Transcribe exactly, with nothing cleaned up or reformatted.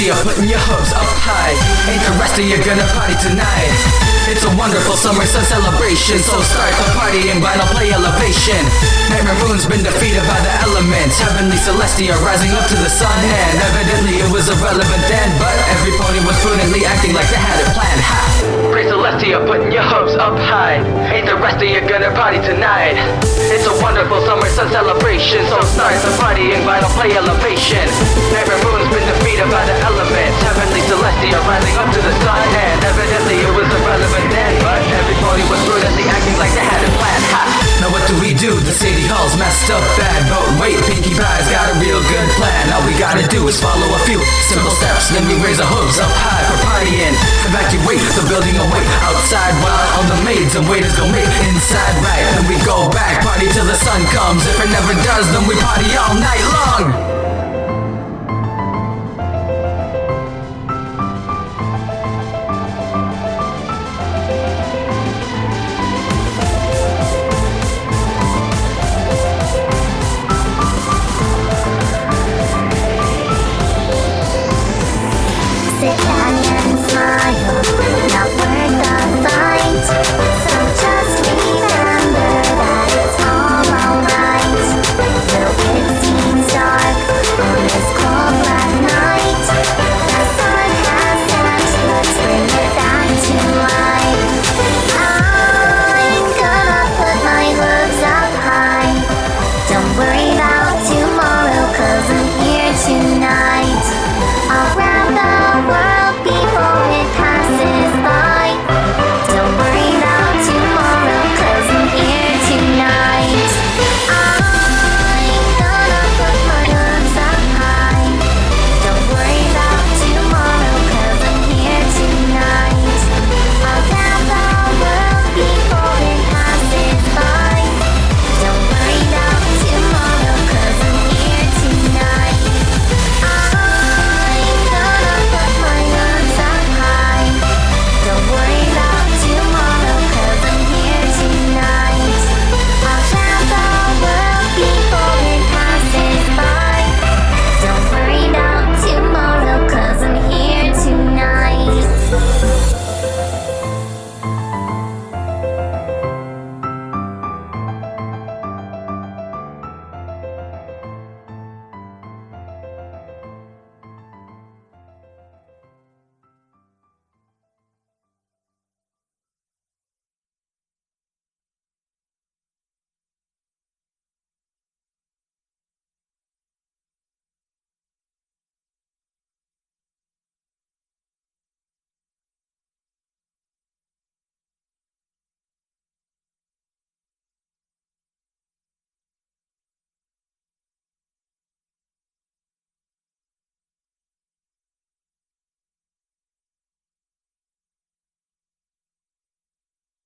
Celestia putting your hooves up high. Ain't the rest of you gonna party tonight? It's a wonderful summer sun celebration, so start the party in vinyl play elevation. Nightmare Moon's been defeated by the elements. Heavenly Celestia rising up to the sun, and evidently it was irrelevant then, but every pony was prudently acting like they had it planned. Ha! Praise Celestia putting your hooves up high. Ain't the rest of you gonna party tonight? It's a wonderful summer sun celebration, so start the party in vinyl play elevation. Nightmare Moon's been defeated by the elements. Heavenly Celestia rising up to the sun, and evidently it was irrelevant then, but everybody was prudently acting like they had it planned. Ha! Now what do we do? The city hall's messed up bad, but wait, Pinkie Pie's got a real good plan. All we gotta do is follow a few simple steps, then we raise our hooves up high for partying. Evacuate the building away outside while all the maids and waiters go make inside right. Then we go back, party till the sun comes. If it never does, then we party all night long.